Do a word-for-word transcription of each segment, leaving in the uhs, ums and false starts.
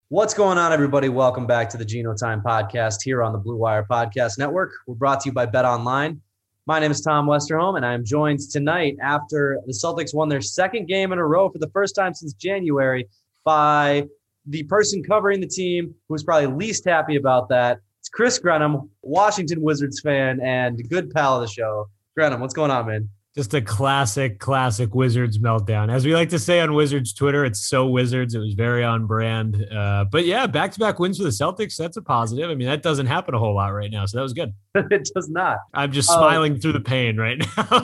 What's going on, everybody? Welcome back to the Geno Time Podcast here on the Blue Wire Podcast Network. We're brought to you by Bet Online. My name is Tom Westerholm, and I am joined tonight after the Celtics won their second game in a row for the first time since January by the person covering the team who's probably least happy about that. It's Chris Grenham, Washington Wizards fan and good pal of the show. Grenham, what's going on, man? Just a classic, classic Wizards meltdown. As we like to say on Wizards Twitter, it's so Wizards. It was very on brand. Uh, but yeah, back-to-back wins for the Celtics. That's a positive. I mean, that doesn't happen a whole lot right now, so that was good. It does not. I'm just smiling um, through the pain right now.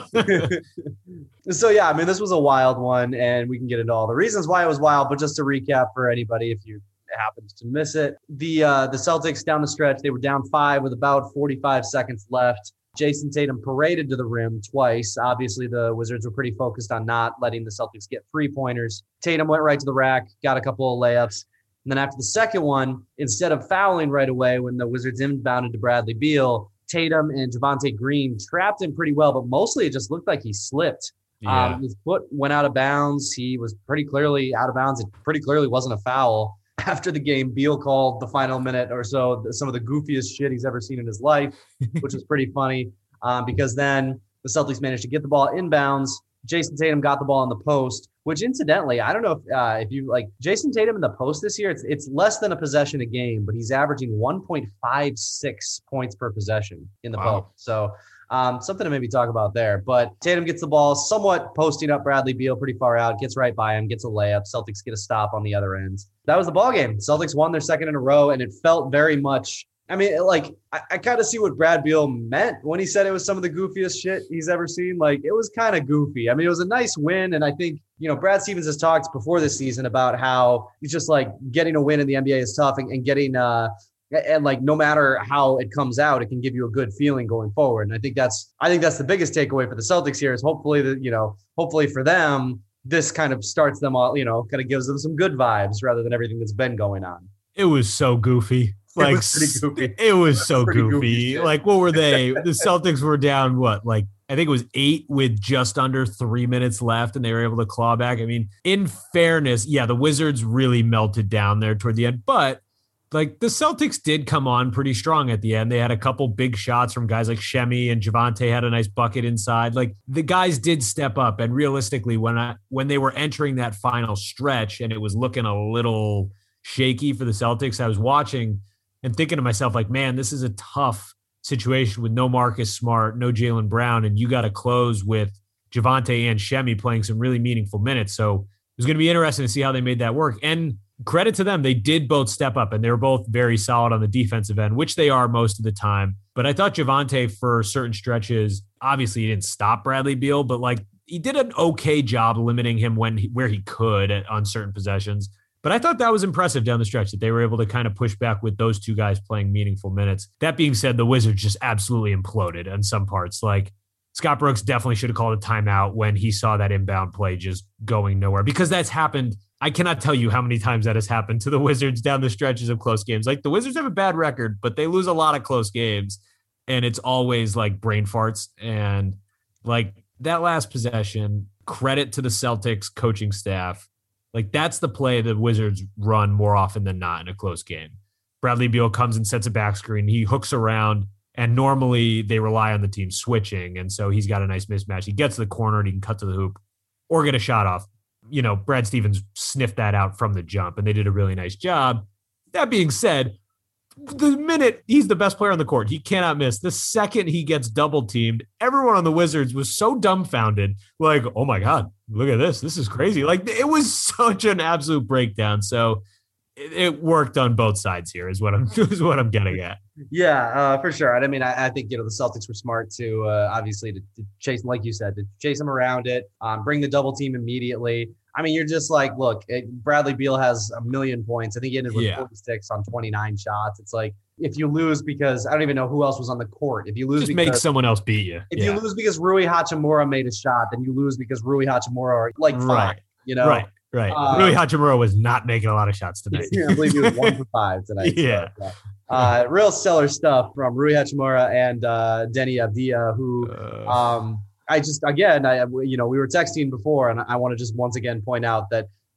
So yeah, I mean, this was a wild one, and we can get into all the reasons why it was wild. But just to recap for anybody, if you happened to miss it, the uh, the Celtics down the stretch, they were down five with about forty-five seconds left. Jason Tatum paraded to the rim twice. Obviously, the Wizards were pretty focused on not letting the Celtics get three-pointers. Tatum went right to the rack, got a couple of layups. And then after the second one, instead of fouling right away when the Wizards inbounded to Bradley Beal, Tatum and Javonte Green trapped him pretty well, but mostly it just looked like he slipped. Yeah. Um, his foot went out of bounds. He was pretty clearly out of bounds. It pretty clearly wasn't a foul. After the game, Beal called the final minute or so some of the goofiest shit he's ever seen in his life, which was pretty funny um, because then the Celtics managed to get the ball inbounds. Jason Tatum got the ball in the post, which incidentally, I don't know if uh, if you like Jason Tatum in the post this year, it's it's less than a possession a game, but he's averaging one point five six points per possession in the Wow. post. So um, something to maybe talk about there. But Tatum gets the ball somewhat posting up Bradley Beal pretty far out, gets right by him, gets a layup. Celtics get a stop on the other end. That was the ball game. Celtics won their second in a row, and it felt very much – I mean, like, I, I kind of see what Brad Beal meant when he said it was some of the goofiest shit he's ever seen. Like, it was kind of goofy. I mean, it was a nice win, and I think, you know, Brad Stevens has talked before this season about how he's just, like, getting a win in the N B A is tough and, and getting uh, – and like no matter how it comes out, it can give you a good feeling going forward. And I think that's I think that's the biggest takeaway for the Celtics here is hopefully that, you know, hopefully for them, this kind of starts them all, you know, kind of gives them some good vibes rather than everything that's been going on. It was so goofy. Like, it was pretty goofy. It was so Pretty goofy. goofy Like, what were they? The Celtics were down, what, like, I think it was eight with just under three minutes left, and they were able to claw back. I mean, in fairness, yeah, the Wizards really melted down there toward the end, but like the Celtics did come on pretty strong at the end. They had a couple big shots from guys like Shemi, and Javonte had a nice bucket inside. Like the guys did step up. And realistically, when I when they were entering that final stretch and it was looking a little shaky for the Celtics, I was watching and thinking to myself, like, man, this is a tough situation with no Marcus Smart, no Jaylen Brown, and you got to close with Javonte and Shemi playing some really meaningful minutes. So it was going to be interesting to see how they made that work. And credit to them, they did both step up, and they were both very solid on the defensive end, which they are most of the time. But I thought Javonte, for certain stretches, obviously he didn't stop Bradley Beal, but like he did an okay job limiting him when he, where he could at, on certain possessions. But I thought that was impressive down the stretch that they were able to kind of push back with those two guys playing meaningful minutes. That being said, the Wizards just absolutely imploded on some parts. Like Scott Brooks definitely should have called a timeout when he saw that inbound play just going nowhere, because that's happened. I cannot tell you how many times that has happened to the Wizards down the stretches of close games. Like the Wizards have a bad record, but they lose a lot of close games, and it's always like brain farts. And like that last possession, credit to the Celtics coaching staff. Like that's the play the Wizards run more often than not in a close game. Bradley Beal comes and sets a back screen. He hooks around, and normally they rely on the team switching. And so he's got a nice mismatch. He gets to the corner and he can cut to the hoop or get a shot off. You know, Brad Stevens sniffed that out from the jump, and they did a really nice job. That being said, the minute he's the best player on the court, he cannot miss. The second he gets double teamed, everyone on the Wizards was so dumbfounded. Like, oh my God, look at this. This is crazy. Like it was such an absolute breakdown. So it, it worked on both sides here is what I'm, is what I'm getting at. Yeah, uh, for sure. I mean, I, I think, you know, the Celtics were smart to uh, obviously to, to chase, like you said, to chase him around it, um, bring the double team immediately. I mean, you're just like, look, it, Bradley Beal has a million points. I think he ended with Yeah. forty-six on twenty-nine shots. It's like, if you lose because I don't even know who else was on the court. If you lose Just because make someone else beat you. if Yeah. you lose because Rui Hachimura made a shot, then you lose because Rui Hachimura, like, fine, Right. you know? Right. Right. Uh, Rui Hachimura was not making a lot of shots tonight. I believe he was one for five tonight. Yeah. So, uh, real stellar stuff from Rui Hachimura and uh, Denny Avdia, who Uh, um, I just, again, I you know, we were texting before, and I want to just once again point out that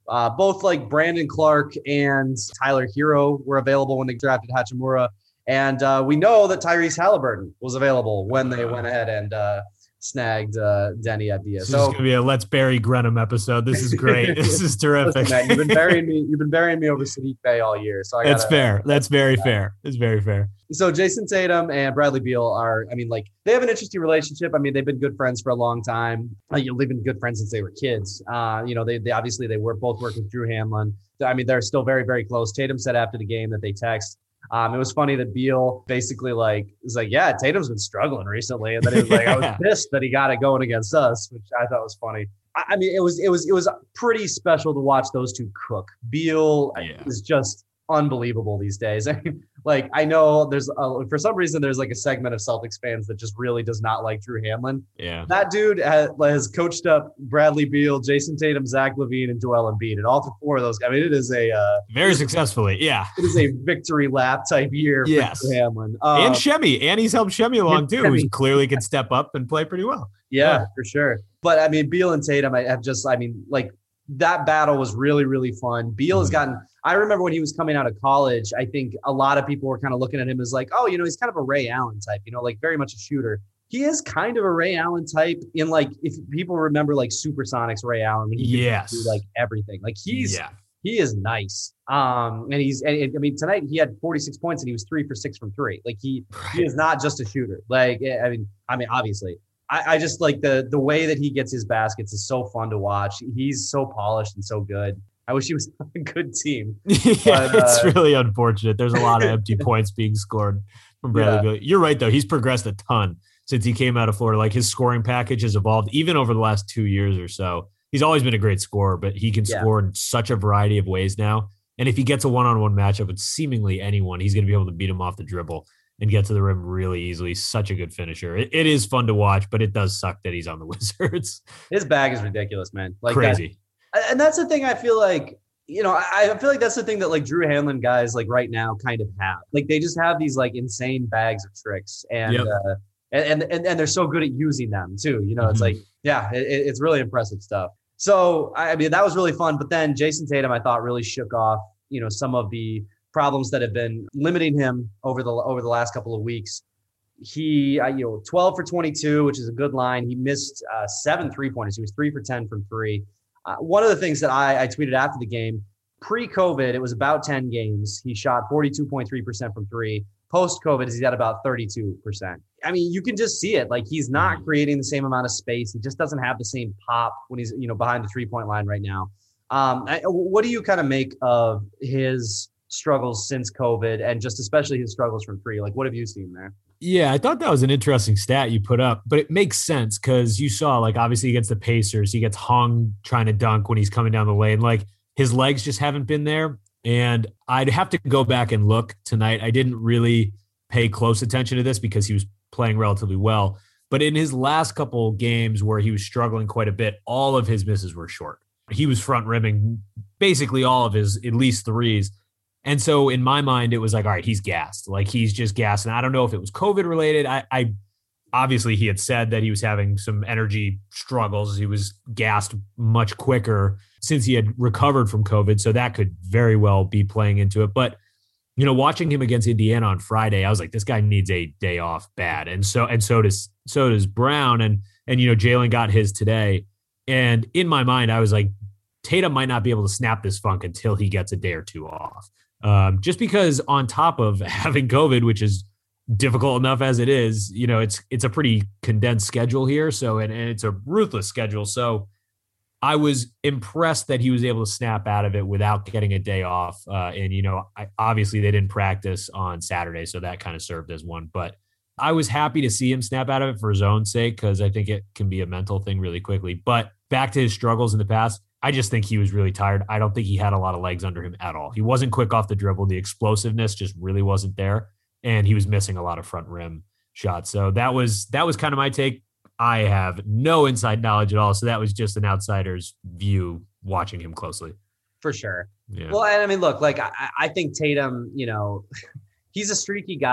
Uh, both like Brandon Clark and Tyler Hero were available when they drafted Hachimura. And uh, we know that Tyrese Halliburton was available when they went ahead and uh, snagged uh, Denny Avdia. This so is going to be a Let's Bury Grenham episode. This is great. This is terrific. Listen, man, you've been burying me. You've been burying me over Sadiq Bey all year. So I gotta, That's fair. That's very fair. It's very fair. So Jason Tatum and Bradley Beal are, I mean, like they have an interesting relationship. I mean, they've been good friends for a long time. Uh, you know, they've been good friends since they were kids. Uh, you know, they, they obviously they were both working with Drew Hanlon. I mean, they're still very, very close. Tatum said after the game that they text. Um, it was funny that Beal basically like was like, yeah, Tatum's been struggling recently, and then he was like, I was pissed that he got it going against us, which I thought was funny. I, I mean, it was it was it was pretty special to watch those two cook. Beal yeah. is just unbelievable these days. I mean, like I know there's a, for some reason there's like a segment of Celtics fans that just really does not like Drew Hanlon. Yeah, that dude has, has coached up Bradley Beal, Jason Tatum, Zach LaVine, and Joel Embiid, and all four of those. I mean, it is a uh, very successfully. Yeah, it is a victory lap type year yes. for Drew Hanlon um, and Shemi, and he's helped Shemi along too, who clearly can step up and play pretty well. Yeah, yeah, for sure. But I mean, Beal and Tatum, I have just, I mean, like. That battle was really, really fun. Beal mm-hmm. has gotten, I remember when he was coming out of college, I think a lot of people were kind of looking at him as like, oh, you know, he's kind of a Ray Allen type, you know, like very much a shooter. He is kind of a Ray Allen type in like, if people remember like Supersonics Ray Allen, when he yes. could do like everything. Like he's, yeah. he is nice. Um, and he's, and, I mean, tonight he had forty-six points and he was three for six from three. Like he, right. he is not just a shooter. Like, I mean, I mean, obviously. I, I just like the the way that he gets his baskets is so fun to watch. He's so polished and so good. I wish he was on a good team. yeah, but, uh, it's really unfortunate. There's a lot of empty points being scored from Bradley. Yeah. You're right, though. He's progressed a ton since he came out of Florida. Like his scoring package has evolved even over the last two years or so. He's always been a great scorer, but he can yeah. score in such a variety of ways now. And if he gets a one-on-one matchup with seemingly anyone, he's going to be able to beat him off the dribble and get to the rim really easily. Such a good finisher. It, it is fun to watch, but it does suck that he's on the Wizards. His bag is ridiculous, man. Like crazy. That, and that's the thing I feel like, you know, I, I feel like that's the thing that like Drew Hanlon guys like right now kind of have. Like they just have these like insane bags of tricks and yep. uh, and, and and they're so good at using them too. You know, mm-hmm. it's like, yeah, it, it's really impressive stuff. So, I mean, that was really fun. But then Jason Tatum, I thought, really shook off, you know, some of the problems that have been limiting him over the over the last couple of weeks. He, uh, you know, twelve for twenty-two, which is a good line. He missed uh, seven three-pointers. He was three for ten from three. Uh, one of the things that I, I tweeted after the game, pre-COVID, it was about ten games. He shot forty-two point three percent from three. Post-COVID, he's at about thirty-two percent. I mean, you can just see it. Like, he's not creating the same amount of space. He just doesn't have the same pop when he's, you know, behind the three-point line right now. Um, I, what do you kind of make of his struggles since COVID and just especially his struggles from three? Like, what have you seen there? Yeah, I thought that was an interesting stat you put up, but it makes sense because you saw, like, obviously against the Pacers, he gets hung trying to dunk when he's coming down the lane. Like, his legs just haven't been there. And I'd have to go back and look tonight. I didn't really pay close attention to this because he was playing relatively well. But in his last couple games where he was struggling quite a bit, all of his misses were short. He was front rimming basically all of his at least threes. And so in my mind, it was like, all right, he's gassed. Like, he's just gassed. And I don't know if it was COVID related. I, I obviously he had said that he was having some energy struggles. He was gassed much quicker since he had recovered from COVID. So that could very well be playing into it. But, you know, watching him against Indiana on Friday, I was like, this guy needs a day off bad. And so, and so does, so does Brown. And, and, you know, Jalen got his today. And in my mind, I was like, Tatum might not be able to snap this funk until he gets a day or two off. Um, just because on top of having COVID, which is difficult enough as it is, you know, it's it's a pretty condensed schedule here. So, and, and it's a ruthless schedule. So I was impressed that he was able to snap out of it without getting a day off. Uh, and, you know, I, obviously they didn't practice on Saturday, so that kind of served as one. But I was happy to see him snap out of it for his own sake because I think it can be a mental thing really quickly. But back to his struggles in the past, I just think he was really tired. I don't think he had a lot of legs under him at all. He wasn't quick off the dribble. The explosiveness just really wasn't there. And he was missing a lot of front rim shots. So that was that was kind of my take. I have no inside knowledge at all. So that was just an outsider's view watching him closely. For sure. Yeah. Well, I mean, look, like I, I think Tatum, you know, he's a streaky guy.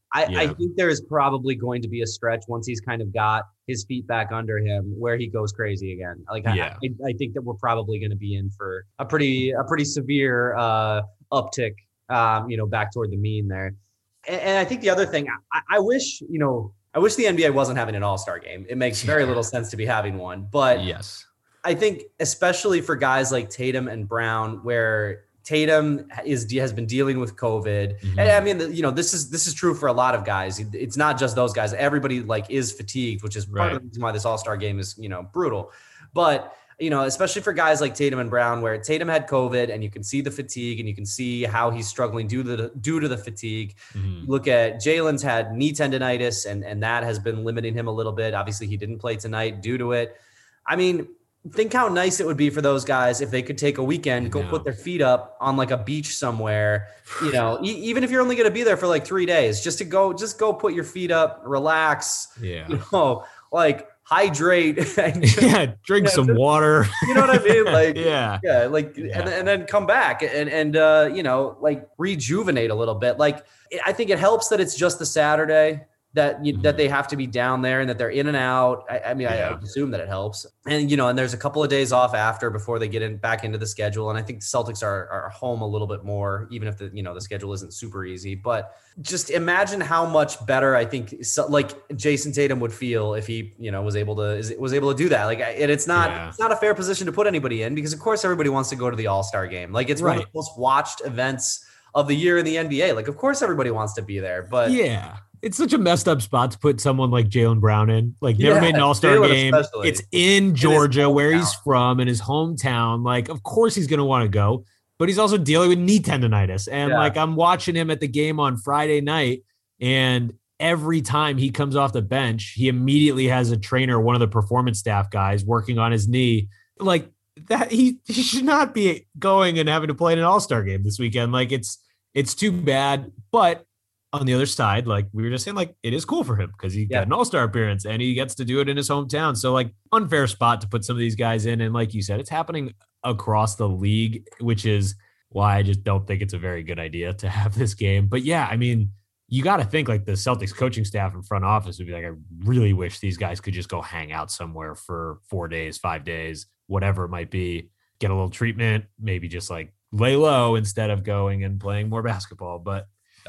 I, Yeah. I think there is probably going to be a stretch once he's kind of got his feet back under him where he goes crazy again. Like Yeah. I, I, I think that we're probably going to be in for a pretty a pretty severe uh, uptick, um, you know, back toward the mean there. And, and I think the other thing, I, I wish, you know, I wish the N B A wasn't having an All-Star game. It makes very little sense to be having one, but yes, I think especially for guys like Tatum and Brown, where Tatum is has been dealing with COVID, Mhm. and I mean, you know, this is this is true for a lot of guys. It's not just those guys. Everybody like is fatigued, which is part Right. of the reason why this All-Star game is, you know, brutal. But you know, especially for guys like Tatum and Brown, where Tatum had COVID, and you can see the fatigue, and you can see how he's struggling due to the due to the fatigue. Mhm. You look at Jalen's had knee tendonitis, and and that has been limiting him a little bit. Obviously, he didn't play tonight due to it. I mean, think how nice it would be for those guys if they could take a weekend, go know. put their feet up on like a beach somewhere, you know, e- even if you're only going to be there for like three days, just to go, just go put your feet up, relax, Yeah. you know, like hydrate. and just- Yeah. Drink Yeah, some just- water. you know what I mean? Like, yeah. yeah, like, Yeah. And, and then come back and, and, uh, you know, like rejuvenate a little bit. Like, I think it helps that it's just the Saturday that you, that they have to be down there and that they're in and out. I, I mean, Yeah. I assume that it helps. And, you know, and there's a couple of days off after before they get in back into the schedule. And I think the Celtics are, are home a little bit more, even if the, you know, the schedule isn't super easy, but just imagine how much better I think so, like Jason Tatum would feel if he, you know, was able to, is, was able to do that. Like, and it's not, Yeah. it's not a fair position to put anybody in because of course everybody wants to go to the All-Star game. Like it's one of Right. the most watched events of the year in the N B A. Like, of course everybody wants to be there, but Yeah. It's such a messed up spot to put someone like Jaylen Brown in. Like, never Yeah, made an All-Star Jaylen game. especially. It's in Georgia, where he's hometown. from, in his hometown. Like, of course he's going to want to go, but he's also dealing with knee tendonitis. And Yeah. like, I'm watching him at the game on Friday night, and every time he comes off the bench, he immediately has a trainer, one of the performance staff guys, working on his knee. Like that, he he should not be going and having to play in an All-Star game this weekend. Like, it's it's too bad, but. On the other side, like we were just saying, like it is cool for him because he Yeah. got an all-star appearance and he gets to do it in his hometown. So like unfair spot to put some of these guys in. And like you said, it's happening across the league, which is why I just don't think it's a very good idea to have this game. But yeah, I mean, you got to think like the Celtics coaching staff and front office would be like, I really wish these guys could just go hang out somewhere for four days, five days, whatever it might be, get a little treatment, maybe just like lay low instead of going and playing more basketball. But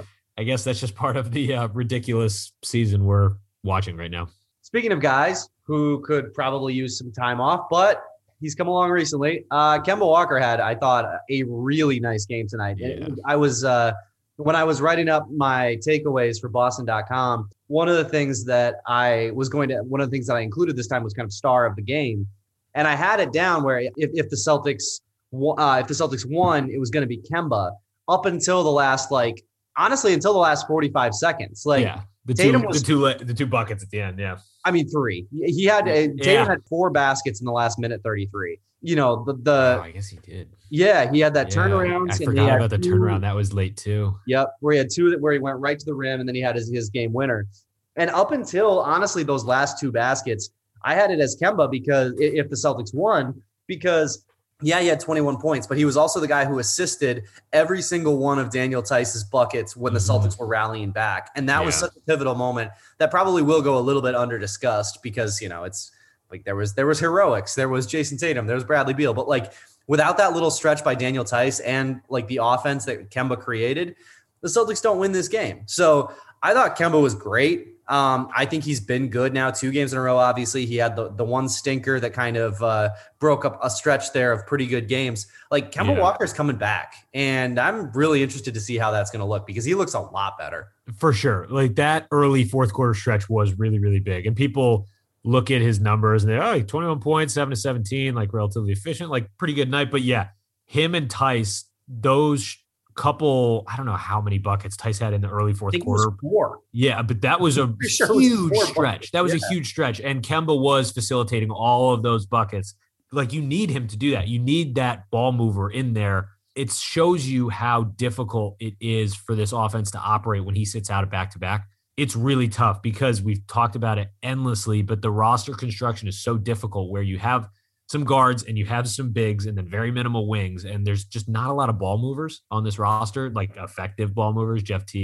I guess that's just part of the uh, ridiculous season we're watching right now. Speaking of guys who could probably use some time off, but he's come along recently. Uh, Kemba Walker had, I thought, a really nice game tonight. Yeah. I was, uh, when I was writing up my takeaways for Boston dot com, one of the things that I was going to, one of the things that I included this time was kind of star of the game. And I had it down where if, if the Celtics, uh, if the Celtics won, it was going to be Kemba up until the last, like, honestly, until the last forty-five seconds. Like, yeah, the Tatum two, was- the two, the two buckets at the end. Yeah, I mean, three. He had uh, Tatum Yeah. had four baskets in the last minute thirty-three. You know, the oh, the I guess he did. yeah, he had that Yeah, turnaround. I and he forgot had about the two- turnaround. That was late too. Yep, where he had two that where he went right to the rim, and then he had his, his game winner. And up until honestly those last two baskets, I had it as Kemba because i- if the Celtics won, because yeah, he had twenty-one points, but he was also the guy who assisted every single one of Daniel Tice's buckets when the Mhm. Celtics were rallying back. And that was Yeah. such a pivotal moment that probably will go a little bit under discussed because, you know, it's like there was there was heroics, there was Jason Tatum, there was Bradley Beal, but like without that little stretch by Daniel Tice and like the offense that Kemba created, the Celtics don't win this game. So I thought Kemba was great. Um, I think he's been good now, two games in a row. Obviously, he had the, the one stinker that kind of uh, broke up a stretch there of pretty good games. Like Kemba Yeah. Walker's coming back, and I'm really interested to see how that's going to look because he looks a lot better. For sure. Like that early fourth quarter stretch was really, really big. And people look at his numbers and they're oh, like twenty-one points, seven to seventeen, like relatively efficient, like pretty good night. But yeah, him and Tice, those couple, I don't know how many buckets Tice had in the early I fourth think it was quarter. four. Yeah, but that was a pretty sure it was huge four stretch. buckets. That was Yeah. a huge stretch. And Kemba was facilitating all of those buckets. Like you need him to do that. You need that ball mover in there. It shows you how difficult it is for this offense to operate when he sits out of back to back. It's really tough because we've talked about it endlessly, but the roster construction is so difficult where you have some guards and you have some bigs and then very minimal wings. And there's just not a lot of ball movers on this roster, like effective ball movers. Jeff Teague,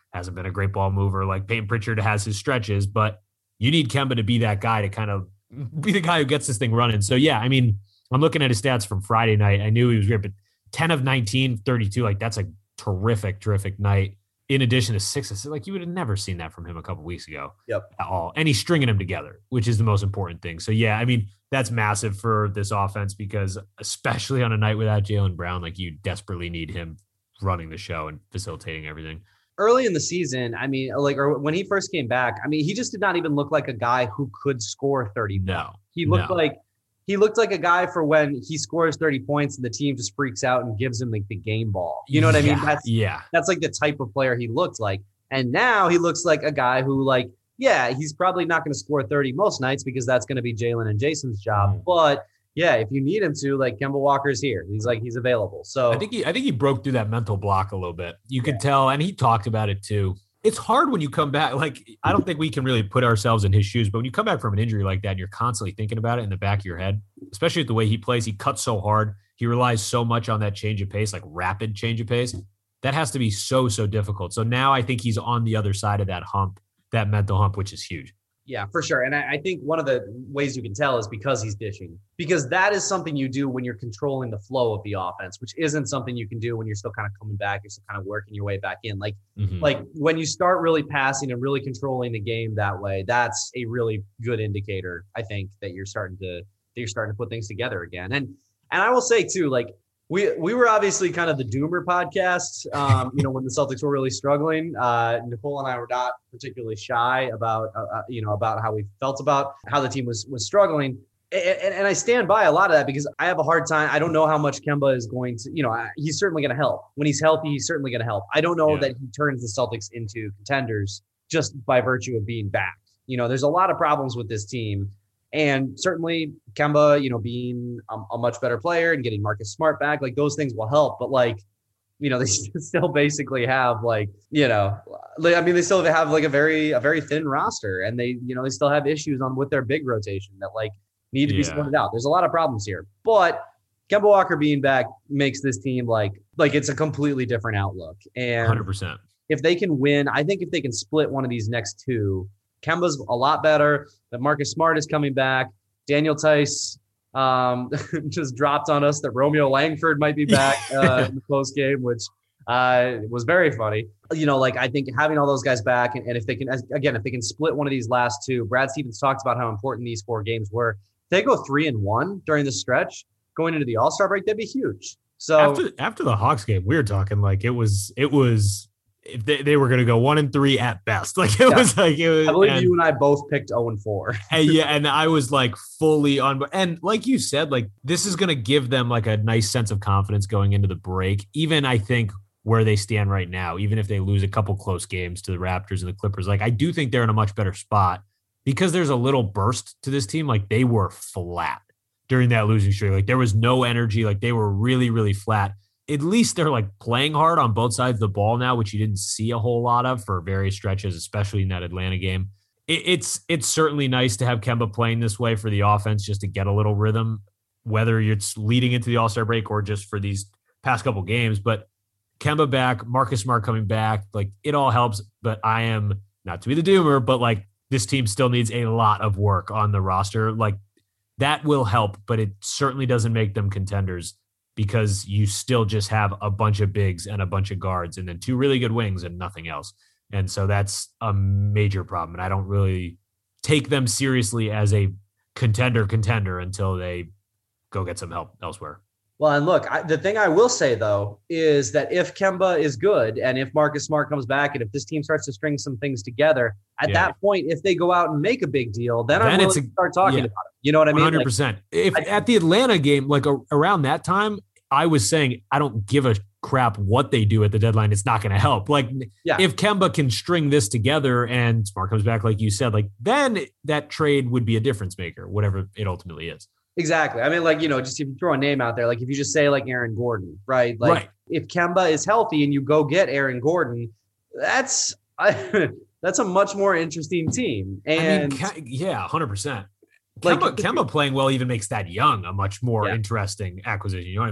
hasn't been a great ball mover. Like Peyton Pritchard has his stretches, but you need Kemba to be that guy to kind of be the guy who gets this thing running. So, yeah, I mean, I'm looking at his stats from Friday night. I knew he was great, but ten of nineteen, thirty-two, like that's a terrific, terrific night. In addition to six assists, like you would have never seen that from him a couple weeks ago. Yep. At all. And he's stringing them together, which is the most important thing. So, yeah, I mean, that's massive for this offense because especially on a night without Jaylen Brown, like you desperately need him running the show and facilitating everything. Early in the season, I mean, like, or when he first came back, I mean, he just did not even look like a guy who could score thirty. No. He looked no. like he looked like a guy for when he scores thirty points and the team just freaks out and gives him like the game ball. You know what yeah, I mean? That's yeah. That's like the type of player he looked like. And now he looks like a guy who, like, yeah, he's probably not going to score thirty most nights because that's going to be Jaylen and Jason's job. Mm. But yeah, if you need him to, like, Kemba Walker's here. He's like, he's available. So I think he, I think he broke through that mental block a little bit. You could yeah. tell, and he talked about it too. It's hard when you come back. Like, I don't think we can really put ourselves in his shoes, but when you come back from an injury like that and you're constantly thinking about it in the back of your head, especially with the way he plays, he cuts so hard. He relies so much on that change of pace, like rapid change of pace. That has to be so, so difficult. So now I think he's on the other side of that hump, that mental hump, which is huge. Yeah, for sure. And I, I think one of the ways you can tell is because he's dishing, because that is something you do when you're controlling the flow of the offense, which isn't something you can do when you're still kind of coming back. You're still kind of working your way back in. Like, mm-hmm. like when you start really passing and really controlling the game that way, that's a really good indicator, I think, that you're starting to, that you're starting to put things together again. And, and I will say too, like, We we were obviously kind of the doomer podcast, um, you know, when the Celtics were really struggling. Uh, Nicole and I were not particularly shy about, uh, you know, about how we felt about how the team was was struggling. And, and I stand by a lot of that because I have a hard time. I don't know how much Kemba is going to, you know, he's certainly going to help. When he's healthy, he's certainly going to help. I don't know yeah. that he turns the Celtics into contenders just by virtue of being back. You know, there's a lot of problems with this team. And certainly Kemba, you know, being a, a much better player and getting Marcus Smart back, like those things will help. But like, you know, they still basically have like, you know, I mean, they still have like a very, a very thin roster and they, you know, they still have issues on with their big rotation that like need to be yeah. sorted out. There's a lot of problems here, but Kemba Walker being back makes this team like, like it's a completely different outlook. And one hundred percent. If they can win, I think if they can split one of these next two, Kemba's a lot better. That Marcus Smart is coming back. Daniel Tice um, just dropped on us that Romeo Langford might be back uh, in the close game, which uh, was very funny. You know, like I think having all those guys back, and, and if they can, again, if they can split one of these last two, Brad Stevens talks about how important these four games were. If they go three and one during the stretch going into the All-Star break, that'd be huge. So after after the Hawks game, we were talking like it was it was. If they, they were going to go one and three at best. Like it yeah. was like, it was, I believe and, you and I both picked oh and four. and yeah. And I was like fully on. And like you said, like this is going to give them like a nice sense of confidence going into the break. Even I think where they stand right now, even if they lose a couple close games to the Raptors and the Clippers, like I do think they're in a much better spot because there's a little burst to this team. Like they were flat during that losing streak. Like there was no energy. Like they were really, really flat. At least they're like playing hard on both sides of the ball now, which you didn't see a whole lot of for various stretches, especially in that Atlanta game. It, it's it's certainly nice to have Kemba playing this way for the offense just to get a little rhythm, whether it's leading into the All-Star break or just for these past couple games. But Kemba back, Marcus Smart coming back, like it all helps. But I am not to be the doomer, but like this team still needs a lot of work on the roster. Like that will help, but it certainly doesn't make them contenders, because you still just have a bunch of bigs and a bunch of guards and then two really good wings and nothing else. And so that's a major problem. And I don't really take them seriously as a contender contender until they go get some help elsewhere. Well, and look, I, the thing I will say, though, is that if Kemba is good and if Marcus Smart comes back and if this team starts to string some things together, at yeah. that point, if they go out and make a big deal, then, then I'm willing to start talking yeah. about it. You know what I mean? one hundred percent. Like, if I, at the Atlanta game, like a, around that time, I was saying, I don't give a crap what they do at the deadline. It's not going to help. Like yeah. if Kemba can string this together and Smart comes back, like you said, like then that trade would be a difference maker, whatever it ultimately is. Exactly. I mean, like, you know, just if you throw a name out there, like if you just say like Aaron Gordon, right? Like right. if Kemba is healthy and you go get Aaron Gordon, that's, I, that's a much more interesting team. And I mean, yeah, one hundred percent. Kemba, like, Kemba playing well even makes that young a much more yeah. interesting acquisition. You know what I mean?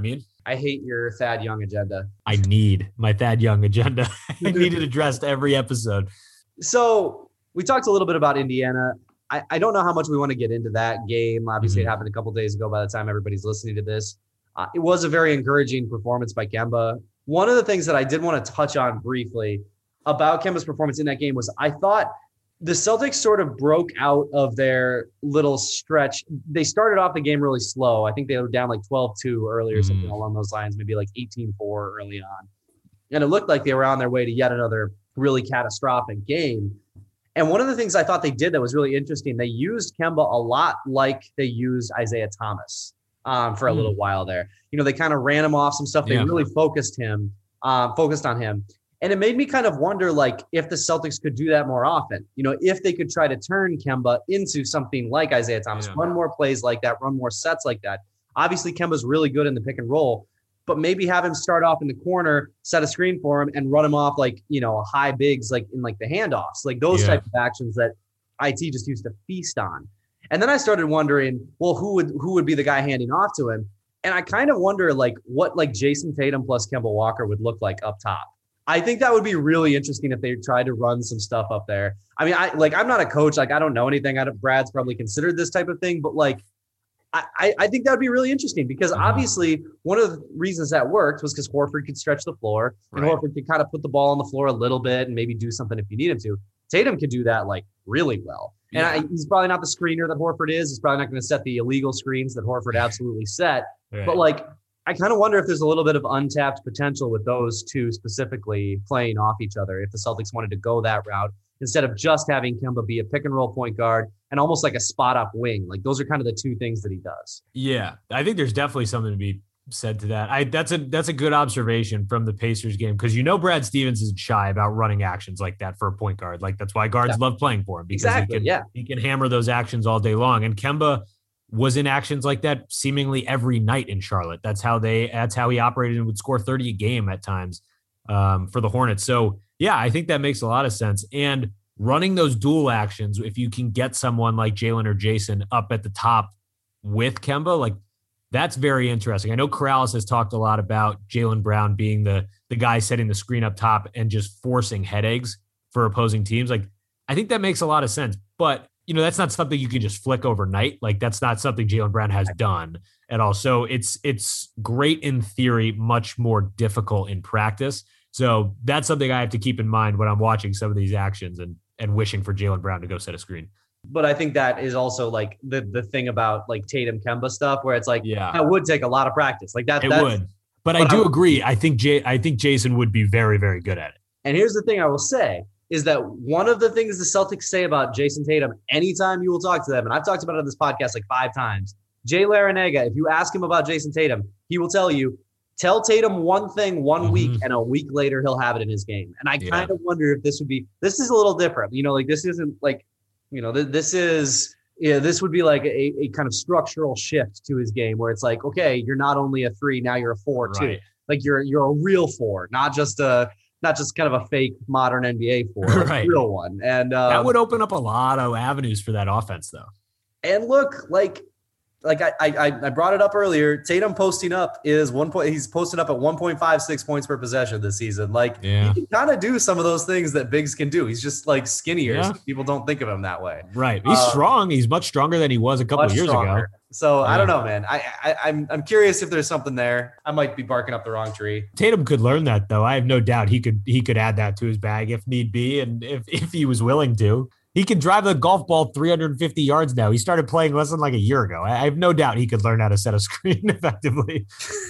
I hate your Thad Young agenda. I need my Thad Young agenda. I need it addressed every episode. So we talked a little bit about Indiana. I, I don't know how much we want to get into that game. Obviously, mm-hmm. it happened a couple days ago by the time everybody's listening to this. Uh, it was a very encouraging performance by Kemba. One of the things that I did want to touch on briefly about Kemba's performance in that game was I thought the Celtics sort of broke out of their little stretch. They started off the game really slow. I think they were down like twelve two earlier, mm-hmm. something along those lines, maybe like eighteen four early on. And it looked like they were on their way to yet another really catastrophic game. And one of the things I thought they did that was really interesting, they used Kemba a lot like they used Isaiah Thomas um, for a mm. little while there. You know, they kind of ran him off some stuff. They yeah. really focused him, um, focused on him. And it made me kind of wonder, like, if the Celtics could do that more often. You know, if they could try to turn Kemba into something like Isaiah Thomas, yeah. run more plays like that, run more sets like that. Obviously, Kemba's really good in the pick and roll, but maybe have him start off in the corner, set a screen for him, and run him off like, you know, high bigs, like in like the handoffs, like those yeah. type of actions that I T just used to feast on. And then I started wondering, well, who would who would be the guy handing off to him? And I kind of wonder, like, what like Jason Tatum plus Kemba Walker would look like up top. I think that would be really interesting if they tried to run some stuff up there. I mean, I like I'm not a coach, like I don't know anything. I don't, Brad's probably considered this type of thing, but like. I, I think that would be really interesting because obviously one of the reasons that worked was because Horford could stretch the floor and right. Horford could kind of put the ball on the floor a little bit and maybe do something if you need him to. Tatum could do that like really well. And yeah. I, he's probably not the screener that Horford is. He's probably not going to set the illegal screens that Horford absolutely set. Right. But like, I kind of wonder if there's a little bit of untapped potential with those two specifically playing off each other if the Celtics wanted to go that route instead of just having Kemba be a pick and roll point guard and almost like a spot up wing. Like those are kind of the two things that he does. Yeah. I think there's definitely something to be said to that. I that's a that's a good observation from the Pacers game because you know Brad Stevens isn't shy about running actions like that for a point guard. Like that's why guards yeah. love playing for him because exactly, he can yeah. he can hammer those actions all day long. And Kemba was in actions like that seemingly every night in Charlotte. That's how they that's how he operated and would score thirty a game at times um, for the Hornets. So yeah, I think that makes a lot of sense. And running those dual actions, if you can get someone like Jalen or Jason up at the top with Kemba, like that's very interesting. I know Corrales has talked a lot about Jaylen Brown being the the guy setting the screen up top and just forcing headaches for opposing teams. Like I think that makes a lot of sense, but you know that's not something you can just flick overnight. Like that's not something Jaylen Brown has done at all. So it's it's great in theory, much more difficult in practice. So that's something I have to keep in mind when I'm watching some of these actions and and wishing for Jaylen Brown to go set a screen. But I think that is also like the the thing about like Tatum Kemba stuff where it's like, yeah, that would take a lot of practice. Like that, it that's, would. But, but I do I, agree. I think Jay, I think Jason would be very, very good at it. And here's the thing I will say is that one of the things the Celtics say about Jason Tatum, anytime you will talk to them, and I've talked about it on this podcast like five times, Jay Larinaga, if you ask him about Jason Tatum, he will tell you, tell Tatum one thing one mm-hmm. week, and a week later he'll have it in his game. And I yeah. kind of wonder if this would be – this is a little different. You know, like this isn't like – you know, th- this is – yeah, this would be like a, a kind of structural shift to his game where it's like, okay, you're not only a three, now you're a four right. too. Like you're you're a real four, not just a not just kind of a fake modern N B A four, right. a real one. And um, that would open up a lot of avenues for that offense, though. And look, like – Like I, I I brought it up earlier, Tatum posting up is one point. He's posted up at one point five six points per possession this season. Like yeah. he can kind of do some of those things that bigs can do. He's just like skinnier. Yeah. So people don't think of him that way. Right. He's uh, strong. He's much stronger than he was a couple of years stronger. ago. So yeah. I don't know, man. I, I I'm I'm curious if there's something there. I might be barking up the wrong tree. Tatum could learn that though. I have no doubt he could he could add that to his bag if need be, and if if he was willing to. He can drive the golf ball three hundred fifty yards now. He started playing less than like a year ago. I have no doubt he could learn how to set a screen effectively.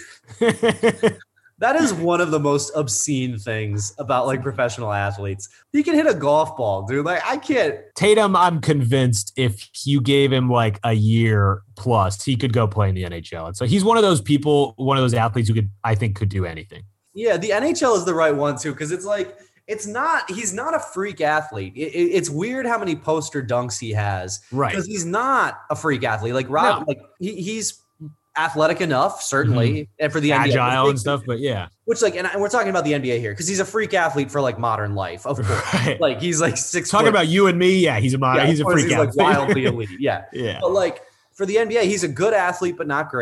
That is one of the most obscene things about like professional athletes. He can hit a golf ball, dude. Like I can't. Tatum, I'm convinced if you gave him like a year plus, he could go play in the N H L. And so he's one of those people, one of those athletes who could, I think, could do anything. Yeah, the N H L is the right one too, because it's like, it's not, he's not a freak athlete. It, it, it's weird how many poster dunks he has. Right. Because he's not a freak athlete. Like Rob, no. like he, he's athletic enough, certainly. Mm-hmm. And for the Agile N B A. Agile and stuff, but yeah. Which like, and we're talking about the N B A here because he's a freak athlete for like modern life. Of course. Right. Like he's like six Talking foot. about you and me. Yeah. He's a modern, yeah, he's a freak he's athlete. Like wildly elite. Yeah. Yeah. But like for the N B A, he's a good athlete, but not great.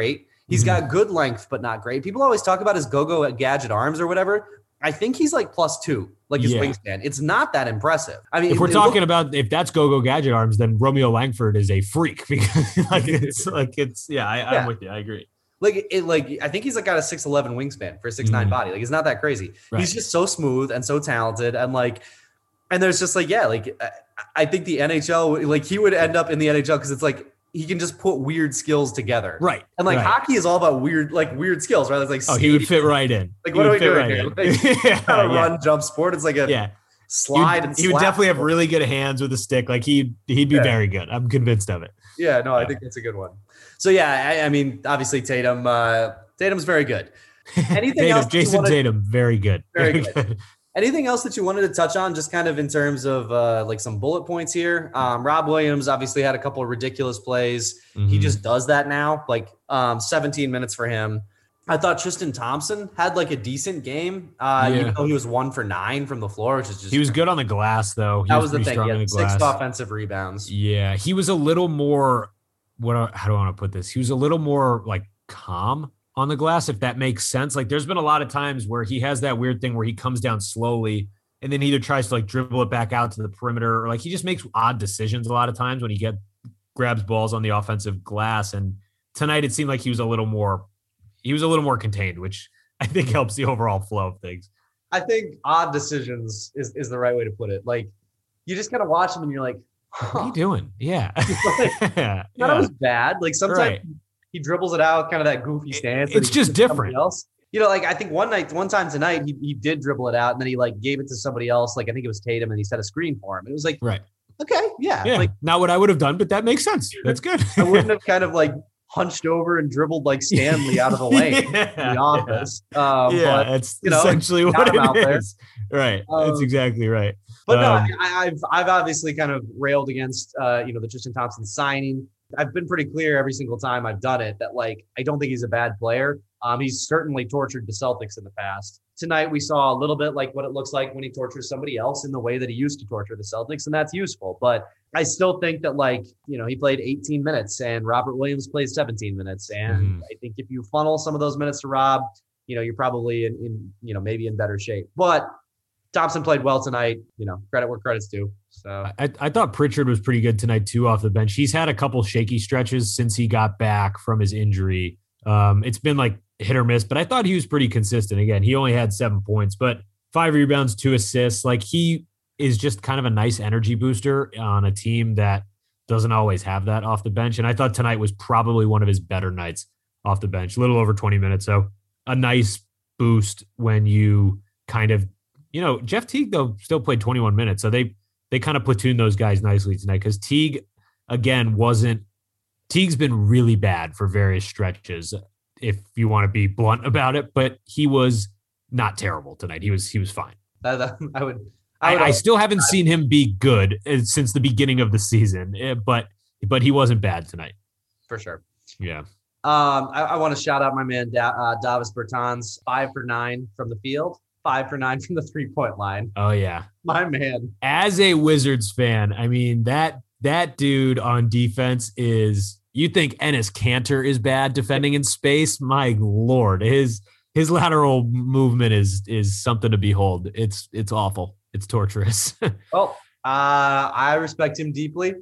He's Mhm. got good length, but not great. People always talk about his go-go gadget arms or whatever. I think he's like plus two, like his Yeah. wingspan. It's not that impressive. I mean, If we're it talking look- about if that's go-go gadget arms, then Romeo Langford is a freak because like it's like it's yeah, I, Yeah. I'm with you. I agree. like it, like I think he's like got a six eleven wingspan for a six nine Mhm. body. Like it's not that crazy. Right. He's just so smooth and so talented, and like, and there's just like yeah, like I, I think the N H L, like he would end up in the N H L because it's like he can just put weird skills together. Right. And like right. hockey is all about weird, like weird skills, right? It's like Oh, he would skating. fit right in. Like He what are would we fit doing right here? in. Like, yeah, not a yeah. run jump sport. It's like a Yeah. slide He, and he would slap definitely have sport. really good hands with a stick. Like he he'd be Yeah. very good. I'm convinced of it. Yeah, no, I Yeah. think that's a good one. So yeah, I, I mean, obviously Tatum, uh, Tatum's very good. Anything Tatum, else that you Jason wanted- Tatum, very good. Very good. Anything else that you wanted to touch on, just kind of in terms of uh, like some bullet points here? Um, Rob Williams obviously had a couple of ridiculous plays. He Mhm. just does that now, like um, seventeen minutes for him. I thought Tristan Thompson had like a decent game, uh, Yeah. even though he was one for nine from the floor, which is just He was good on the glass though. He that was the pretty thing. strong He on had the six glass. offensive rebounds. Yeah, he was a little more. What? How do I want to put this? He was a little more like calm on the glass, if that makes sense. Like, there's been a lot of times where he has that weird thing where he comes down slowly and then he either tries to like dribble it back out to the perimeter, or like he just makes odd decisions a lot of times when he get grabs balls on the offensive glass. And tonight it seemed like he was a little more. He was a little more contained, which I think helps the overall flow of things. I think odd decisions is, is the right way to put it. Like you just kind of watch him and you're like, What are huh, you doing? Yeah. yeah. none of it was bad. Like sometimes Right. he dribbles it out, kind of that goofy stance. that It's he just gives to somebody different. Else. You know, like I think one night, one time tonight, he, he did dribble it out and then he like gave it to somebody else. Like I think it was Tatum and he set a screen for him. It was like, Right. okay, yeah. Yeah. Like Not what I would have done, but that makes sense. That's good. I wouldn't have kind of like hunched over and dribbled like Stanley out of the lane Yeah, in the office. Um, yeah, but, that's you know, essentially got what him out it there. is. Right. That's Um, exactly right. But no, I Um, mean, I, I've I've obviously kind of railed against uh, you know, the Tristan Thompson signing. I've been pretty clear every single time I've done it that like I don't think he's a bad player. Um, he's certainly tortured the Celtics in the past. Tonight we saw a little bit like what it looks like when he tortures somebody else in the way that he used to torture the Celtics, and that's useful. But I still think that like you know he played eighteen minutes and Robert Williams played seventeen minutes, and Mhm. I think if you funnel some of those minutes to Rob, you know you're probably in, in you know maybe in better shape. But Thompson played well tonight. You know, credit where credit's due. So I, I thought Pritchard was pretty good tonight too off the bench. He's had a couple shaky stretches since he got back from his injury. Um, it's been like hit or miss, but I thought he was pretty consistent. Again, he only had seven points, but five rebounds, two assists. Like he is just kind of a nice energy booster on a team that doesn't always have that off the bench. And I thought tonight was probably one of his better nights off the bench, a little over twenty minutes. So a nice boost when you kind of, you know, Jeff Teague though still played twenty-one minutes. So they, they kind of platooned those guys nicely tonight because Teague again wasn't Teague's been really bad for various stretches, if you want to be blunt about it, but he was not terrible tonight. He was he was fine. that, that, I would. I, would I still haven't seen him be good uh, since the beginning of the season, eh, but but he wasn't bad tonight. for sure. Yeah. Um, I, I want to shout out my man da- uh, Davis Bertans, five for nine from the field, five for nine from the three point line. Oh yeah. My man. As a Wizards fan, I mean that that dude on defense is. You think Enes Kanter is bad defending in space? My Lord, his his lateral movement is is something to behold. It's it's awful. It's torturous. Well, uh, I respect him deeply.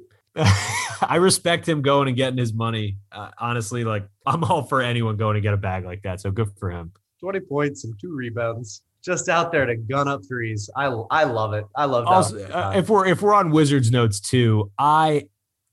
I respect him going and getting his money. Uh, honestly, like I'm all for anyone going to get a bag like that. So good for him. twenty points and two rebounds. Just out there to gun up threes. I I love it. I love Also, Davis uh, Bertans. if we're if we're on Wizards notes too, I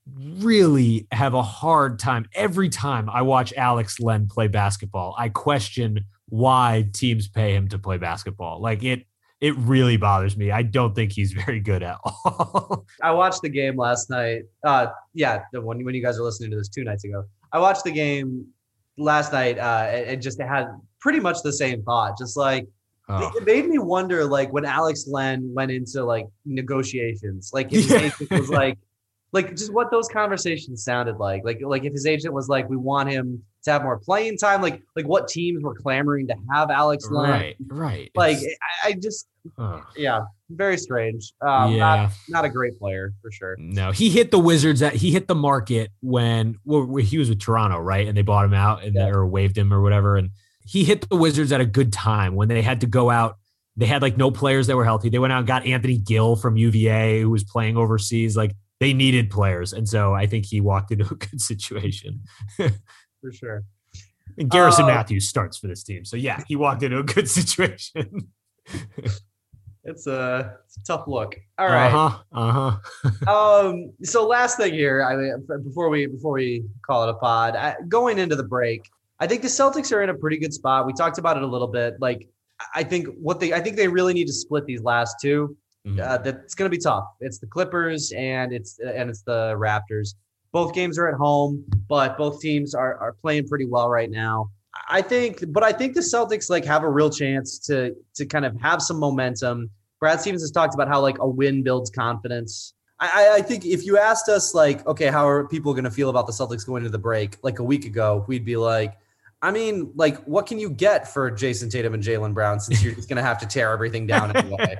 really have a hard time every time I watch Alex Len play basketball. I question why teams pay him to play basketball. Like it, it really bothers me. I don't think he's very good at all. I watched the game last night. Uh, yeah, the one when you guys are listening to this two nights ago. I watched the game last night uh, and, and just had pretty much the same thought. Just like Oh. it made me wonder, like when Alex Len went into like negotiations, like if his Yeah. agent was like, like just what those conversations sounded like. Like like if his agent was like, we want him to have more playing time? Like, like what teams were clamoring to have Alex Len? Right, right. Like, I, I just, uh, yeah, very strange. Um, yeah. not, not a great player for sure. No, he hit the Wizards at he hit the market when well, he was with Toronto, right? And they bought him out and Yeah. or waived him or whatever. And he hit the Wizards at a good time when they had to go out. They had like no players that were healthy. They went out and got Anthony Gill from U V A, who was playing overseas. Like they needed players. And so I think he walked into a good situation. For sure. And Garrison Uh, Matthews starts for this team. So yeah, he walked into a good situation. It's a, it's a tough look. All right. Uh-huh. Uh-huh. Um, so last thing here, I mean, before we before we call it a pod, I, going into the break, I think the Celtics are in a pretty good spot. We talked about it a little bit. Like, I think what they, I think they really need to split these last two. Mhm. Uh, that's going to be tough. It's the Clippers and it's and it's the Raptors. Both games are at home, but both teams are are playing pretty well right now. I think, but I think the Celtics like have a real chance to to kind of have some momentum. Brad Stevens has talked about how like a win builds confidence. I, I think if you asked us like, okay, how are people going to feel about the Celtics going to the break like a week ago, we'd be like, I mean, like, what can you get for Jason Tatum and Jaylen Brown since you're just going to have to tear everything down anyway?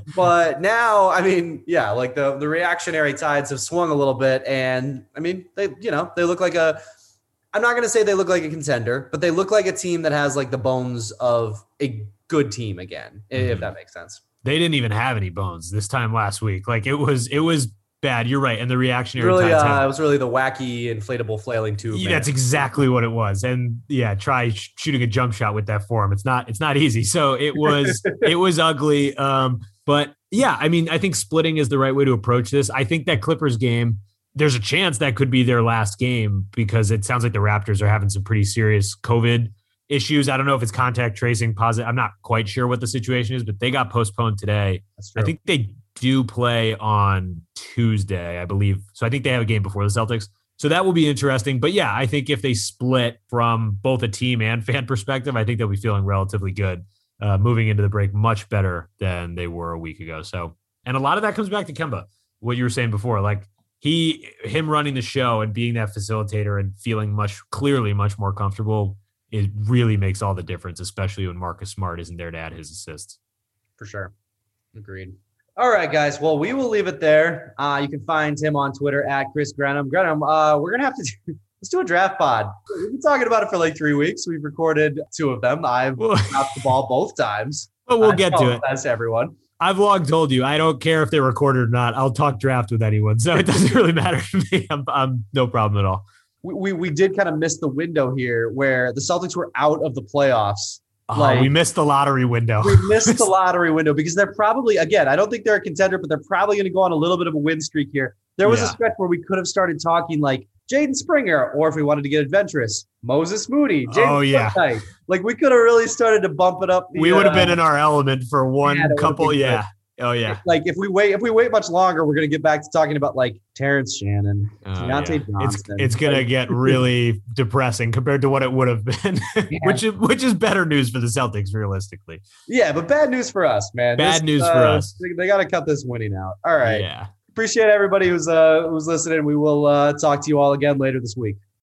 But now, I mean, yeah, like the the reactionary tides have swung a little bit, and I mean, they you know they look like a. I'm not going to say they look like a contender, but they look like a team that has like the bones of a good team again, if Mhm. that makes sense. They didn't even have any bones this time last week. Like it was, it was bad. You're right. And the reactionary Really, tides uh, have- it was really the wacky inflatable flailing tube. Yeah, man. that's exactly what it was. And yeah, try sh- shooting a jump shot with that form. It's not, it's not easy. So it was, it was ugly. Um, but yeah, I mean, I think splitting is the right way to approach this. I think that Clippers game, there's a chance that could be their last game because it sounds like the Raptors are having some pretty serious COVID issues. I don't know if it's contact tracing positive. I'm not quite sure what the situation is, but they got postponed today. That's true. I think they do play on Tuesday, I believe. So I think they have a game before the Celtics. So that will be interesting. But yeah, I think if they split from both a team and fan perspective, I think they'll be feeling relatively good uh, moving into the break, much better than they were a week ago. So, and a lot of that comes back to Kemba, what you were saying before, like he, him running the show and being that facilitator and feeling much clearly much more comfortable. It really makes all the difference, especially when Marcus Smart isn't there to add his assists. For sure. Agreed. All right, guys. Well, we will leave it there. Uh, you can find him on Twitter at Chris Grenham. Grenham, uh, we're going to have to do, let's do a draft pod. We've been talking about it for like three weeks. We've recorded two of them. I've Well- dropped the ball both times. But we'll I get to it. apologize to everyone. I've long told you, I don't care if they record it or not. I'll talk draft with anyone. So it doesn't really matter to me. I'm, I'm no problem at all. We, we, we did kind of miss the window here where the Celtics were out of the playoffs. Oh, Like- we missed the lottery window. We missed the lottery window because they're probably, again, I don't think they're a contender, but they're probably going to go on a little bit of a win streak here. There was a Yeah. stretch where we could have started talking like Jaden Springer, or if we wanted to get adventurous, Moses Moody. Jaden Oh, yeah. Forsythe. Like we could have really started to bump it up. The, we would have uh, been in our element for one yeah, that would've couple. been good. Yeah. Oh, yeah. Like if we wait, if we wait much longer, we're going to get back to talking about like Terrence Shannon, Oh, Deontay yeah. It's Johnson. it's gonna Like, get really depressing compared to what it would have been, which is which is better news for the Celtics, realistically. yeah, but bad news for us, man. Bad This, news uh, for us. They, they got to cut this winning out. All right. Yeah. Appreciate everybody who's uh who's listening. We will uh, talk to you all again later this week.